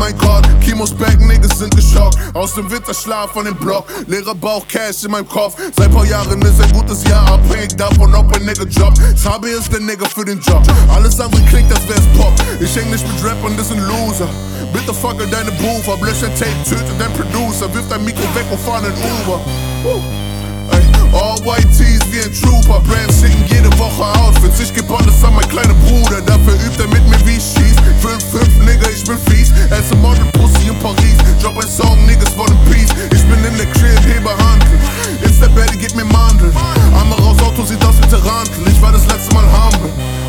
mein Card. Kimos back, Niggas sind geschockt. Aus dem Winterschlaf von dem Block. Leerer Bauch, Cash in meinem Kopf. Seit paar Jahren ist ein gutes Jahr, abhängig davon, ob ein Nigga jobbt. Sabi ist der Nigga für den Job. Alles andere klingt, als wär's Pop. Ich häng nicht mit Rappern, das sind Loser. Bitte fucke deine Booth ab, lösch dein Tape, töte dein Producer. Wirf dein Mikro weg und fahr in Uber. All white tees wie ein Trooper. Brands schicken jede Woche Outfits. Ich geb alles an mein kleiner Bruder. Dafür übt er mit mir wie ich schieß. 5-5, Nigga, ich bin fies. Esse Model Pussy in Paris. Drop ein Song, Niggas wollen Peace. Ich bin in der Crib, hebe Handel. Ist der Betty, gib mir Mandeln. Einmal raus, Auto sieht aus wie Tarantel. Ich war das letzte Mal humble.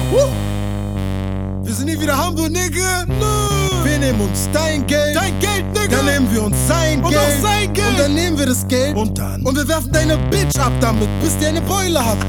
Wir sind nie wieder Hamburg, Nigga. Wir nehmen uns dein Geld. Dein Geld, Nigga. Dann nehmen wir uns sein Geld. Und auch sein Geld. Und dann nehmen wir das Geld. Und dann. Und wir werfen deine Bitch ab damit, bis die eine Beule habt.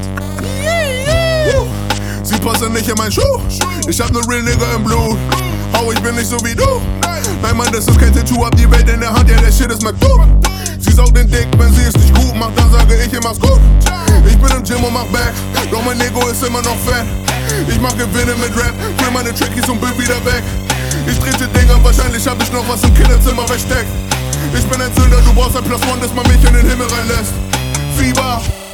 Sie passen nicht in mein Schuh. Ich hab ne Real Nigga im Blut. Hau, ich bin nicht so wie du. Nein, Mann, das ist kein Tattoo. Hab die Welt in der Hand, ja, der Shit ist McDo. Sie saugt den Dick, wenn sie es nicht gut macht, dann sage ich immer gut. Ich bin im Gym und mach back, doch mein Ego ist immer noch fett. Ich mach Gewinne mit Rap, für meine Trackies und bin wieder weg. Ich trete Dinger, wahrscheinlich hab ich noch was im Kinderzimmer versteckt. Ich bin ein Sünder, du brauchst ein Plus One, dass man mich in den Himmel reinlässt. Fieber.